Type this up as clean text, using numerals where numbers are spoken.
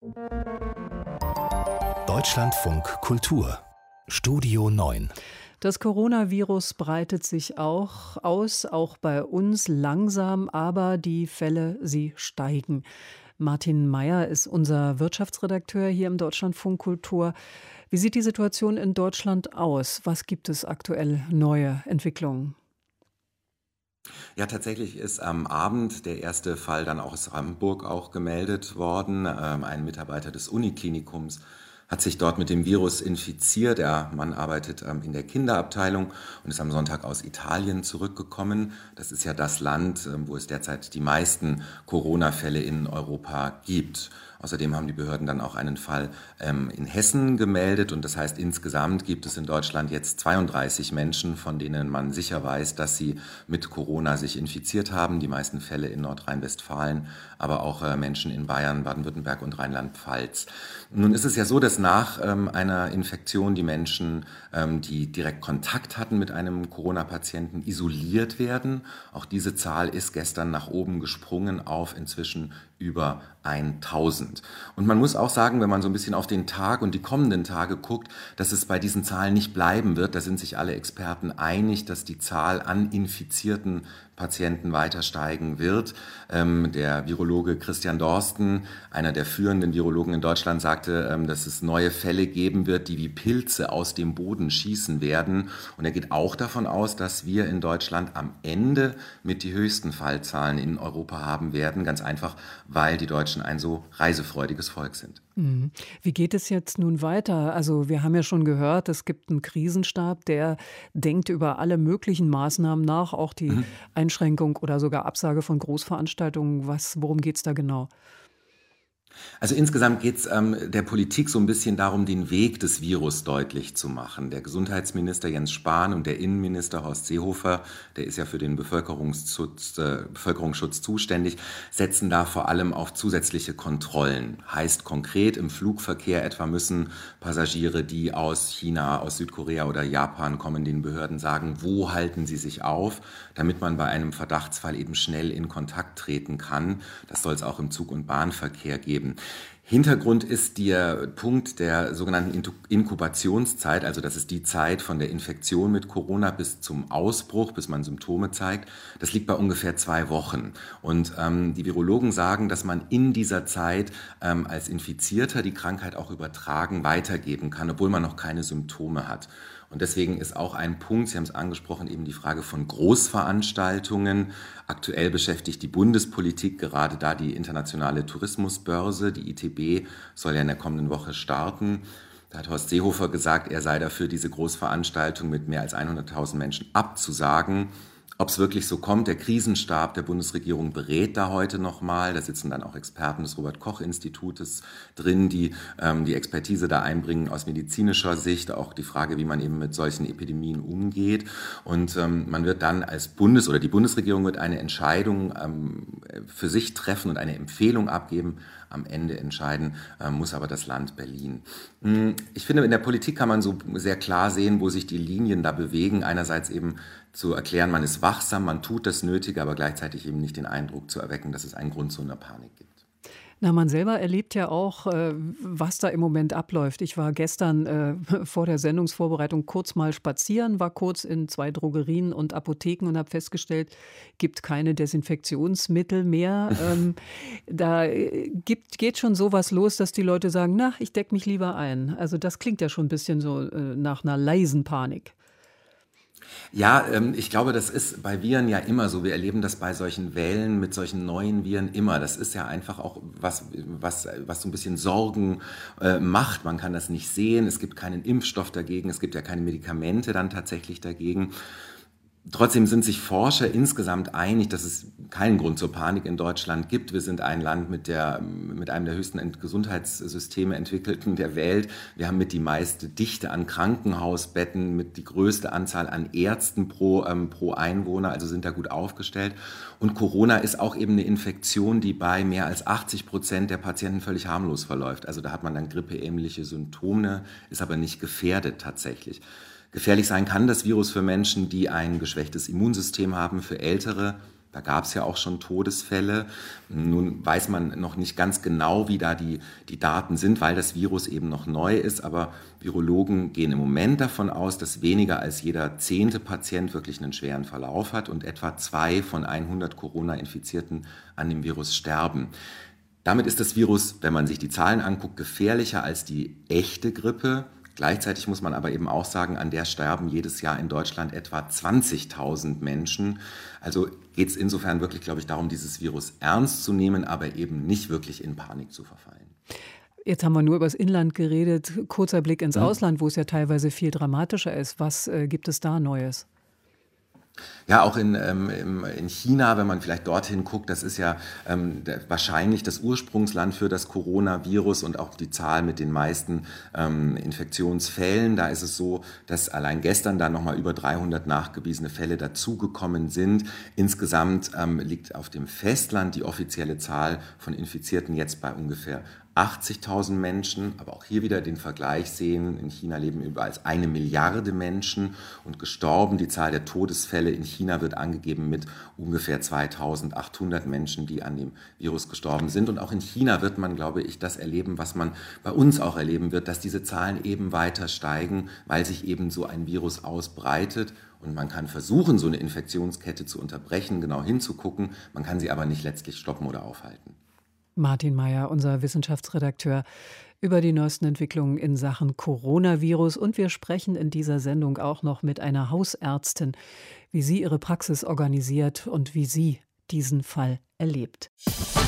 Deutschlandfunk Kultur Studio 9. Das Coronavirus breitet sich auch aus, auch bei uns langsam, aber die Fälle, sie steigen. Martin Meyer ist unser Wirtschaftsredakteur hier im Deutschlandfunk Kultur. Wie sieht die Situation in Deutschland aus? Was gibt es aktuell neue Entwicklungen? Ja, tatsächlich ist am Abend der erste Fall dann auch aus Hamburg auch gemeldet worden. Ein Mitarbeiter des Uniklinikums hat sich dort mit dem Virus infiziert. Der Mann arbeitet in der Kinderabteilung und ist am Sonntag aus Italien zurückgekommen. Das ist ja das Land, wo es derzeit die meisten Corona-Fälle in Europa gibt. Außerdem haben die Behörden dann auch einen Fall in Hessen gemeldet und das heißt, insgesamt gibt es in Deutschland jetzt 32 Menschen, von denen man sicher weiß, dass sie mit Corona sich infiziert haben. Die meisten Fälle in Nordrhein-Westfalen, aber auch Menschen in Bayern, Baden-Württemberg und Rheinland-Pfalz. Nun ist es ja so, dass nach einer Infektion die Menschen, die direkt Kontakt hatten mit einem Corona-Patienten, isoliert werden. Auch diese Zahl ist gestern nach oben gesprungen auf inzwischen über 1000. Und man muss auch sagen, wenn man so ein bisschen auf den Tag und die kommenden Tage guckt, dass es bei diesen Zahlen nicht bleiben wird. Da sind sich alle Experten einig, dass die Zahl an infizierten Patienten weiter steigen wird. Der Virologe Christian Drosten, einer der führenden Virologen in Deutschland, sagte, dass es neue Fälle geben wird, die wie Pilze aus dem Boden schießen werden. Und er geht auch davon aus, dass wir in Deutschland am Ende mit die höchsten Fallzahlen in Europa haben werden. Ganz einfach, weil die Deutschen ein so reisefreudiges Volk sind. Wie geht es jetzt nun weiter? Also wir haben ja schon gehört, es gibt einen Krisenstab, der denkt über alle möglichen Maßnahmen nach, auch die Einschränkung oder sogar Absage von Großveranstaltungen. Worum geht es da genau? Also insgesamt geht es der Politik so ein bisschen darum, den Weg des Virus deutlich zu machen. Der Gesundheitsminister Jens Spahn und der Innenminister Horst Seehofer, der ist ja für den Bevölkerungsschutz zuständig, setzen da vor allem auf zusätzliche Kontrollen. Heißt konkret, im Flugverkehr etwa müssen Passagiere, die aus China, aus Südkorea oder Japan kommen, den Behörden sagen, wo halten sie sich auf, damit man bei einem Verdachtsfall eben schnell in Kontakt treten kann. Das soll es auch im Zug- und Bahnverkehr geben. Hintergrund ist der Punkt der sogenannten Inkubationszeit, also das ist die Zeit von der Infektion mit Corona bis zum Ausbruch, bis man Symptome zeigt. Das liegt bei ungefähr 2 Wochen. Und die Virologen sagen, dass man in dieser Zeit als Infizierter die Krankheit auch übertragen weitergeben kann, obwohl man noch keine Symptome hat. Und deswegen ist auch ein Punkt, Sie haben es angesprochen, eben die Frage von Großveranstaltungen. Aktuell beschäftigt die Bundespolitik gerade da die internationale Tourismusbörse. Die ITB soll ja in der kommenden Woche starten. Da hat Horst Seehofer gesagt, er sei dafür, diese Großveranstaltung mit mehr als 100.000 Menschen abzusagen. Ob es wirklich so kommt, der Krisenstab der Bundesregierung berät da heute nochmal. Da sitzen dann auch Experten des Robert-Koch-Institutes drin, die die Expertise da einbringen aus medizinischer Sicht, auch die Frage, wie man eben mit solchen Epidemien umgeht. Und man wird dann die Bundesregierung wird eine Entscheidung für sich treffen und eine Empfehlung abgeben. Am Ende entscheiden muss aber das Land Berlin. Ich finde, in der Politik kann man so sehr klar sehen, wo sich die Linien da bewegen. Einerseits eben zu erklären, man ist wachsam, man tut das Nötige, aber gleichzeitig eben nicht den Eindruck zu erwecken, dass es einen Grund zu einer Panik gibt. Na, man selber erlebt ja auch, was da im Moment abläuft. Ich war gestern vor der Sendungsvorbereitung kurz mal spazieren, war kurz in 2 Drogerien und Apotheken und habe festgestellt, gibt keine Desinfektionsmittel mehr. Geht schon sowas los, dass die Leute sagen, na, ich decke mich lieber ein. Also das klingt ja schon ein bisschen so nach einer leisen Panik. Ja, ich glaube, das ist bei Viren ja immer so. Wir erleben das bei solchen Wellen mit solchen neuen Viren immer. Das ist ja einfach auch was so ein bisschen Sorgen macht. Man kann das nicht sehen. Es gibt keinen Impfstoff dagegen. Es gibt ja keine Medikamente dann tatsächlich dagegen. Trotzdem sind sich Forscher insgesamt einig, dass es keinen Grund zur Panik in Deutschland gibt. Wir sind ein Land mit einem der höchsten Gesundheitssysteme entwickelten der Welt. Wir haben mit die meiste Dichte an Krankenhausbetten, mit die größte Anzahl an Ärzten pro Einwohner, also sind da gut aufgestellt. Und Corona ist auch eben eine Infektion, die bei mehr als 80% der Patienten völlig harmlos verläuft. Also da hat man dann grippeähnliche Symptome, ist aber nicht gefährdet tatsächlich. Gefährlich sein kann das Virus für Menschen, die ein geschwächtes Immunsystem haben, für Ältere, Da gab es ja auch schon Todesfälle. Nun weiß man noch nicht ganz genau, wie da die Daten sind, weil das Virus eben noch neu ist. Aber Virologen gehen im Moment davon aus, dass weniger als jeder 10. Patient wirklich einen schweren Verlauf hat und etwa 2 von 100 Corona-Infizierten an dem Virus sterben. Damit ist das Virus, wenn man sich die Zahlen anguckt, gefährlicher als die echte Grippe. Gleichzeitig muss man aber eben auch sagen, an der sterben jedes Jahr in Deutschland etwa 20.000 Menschen. Also geht es insofern wirklich, glaube ich, darum, dieses Virus ernst zu nehmen, aber eben nicht wirklich in Panik zu verfallen. Jetzt haben wir nur über das Inland geredet. Kurzer Blick ins Ausland, wo es ja teilweise viel dramatischer ist. Was gibt es da Neues? Ja, auch in China, wenn man vielleicht dorthin guckt, das ist ja wahrscheinlich das Ursprungsland für das Coronavirus und auch die Zahl mit den meisten Infektionsfällen. Da ist es so, dass allein gestern da nochmal über 300 nachgewiesene Fälle dazugekommen sind. Insgesamt liegt auf dem Festland die offizielle Zahl von Infizierten jetzt bei ungefähr 80.000 Menschen, aber auch hier wieder den Vergleich sehen, in China leben über als 1 Milliarde Menschen und gestorben. Die Zahl der Todesfälle in China wird angegeben mit ungefähr 2.800 Menschen, die an dem Virus gestorben sind. Und auch in China wird man, glaube ich, das erleben, was man bei uns auch erleben wird, dass diese Zahlen eben weiter steigen, weil sich eben so ein Virus ausbreitet. Und man kann versuchen, so eine Infektionskette zu unterbrechen, genau hinzugucken. Man kann sie aber nicht letztlich stoppen oder aufhalten. Martin Mayer, unser Wissenschaftsredakteur, über die neuesten Entwicklungen in Sachen Coronavirus. Und wir sprechen in dieser Sendung auch noch mit einer Hausärztin, wie sie ihre Praxis organisiert und wie sie diesen Fall erlebt.